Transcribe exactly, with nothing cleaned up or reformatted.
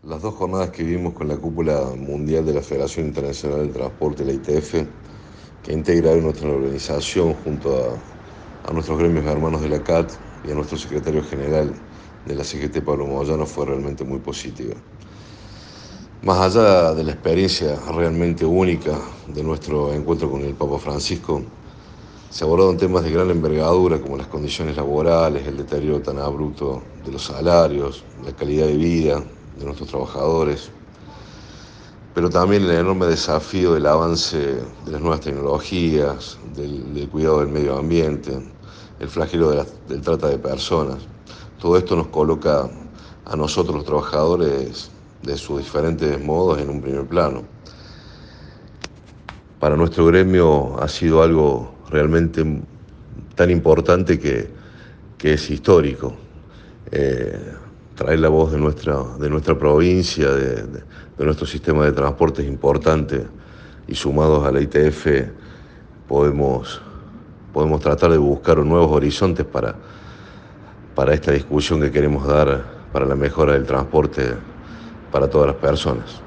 Las dos jornadas que vivimos con la cúpula mundial de la Federación Internacional del Transporte, la I T F, que integra hoy nuestra organización junto a, a nuestros gremios hermanos de la C A T y a nuestro secretario general de la C G T, Pablo Moyano, fue realmente muy positiva. Más allá de la experiencia realmente única de nuestro encuentro con el Papa Francisco, se abordaron temas de gran envergadura como las condiciones laborales, el deterioro tan abrupto de los salarios, la calidad de vida de nuestros trabajadores, pero también el enorme desafío del avance de las nuevas tecnologías, del, del cuidado del medio ambiente, el flagelo de la, del trata de personas. Todo esto nos coloca a nosotros los trabajadores de sus diferentes modos en un primer plano. Para nuestro gremio ha sido algo realmente tan importante que, que es histórico. Eh, traer la voz de nuestra, de nuestra provincia, de, de, de nuestro sistema de transporte es importante, y sumados a la I T F podemos, podemos tratar de buscar nuevos horizontes para, para esta discusión que queremos dar para la mejora del transporte para todas las personas.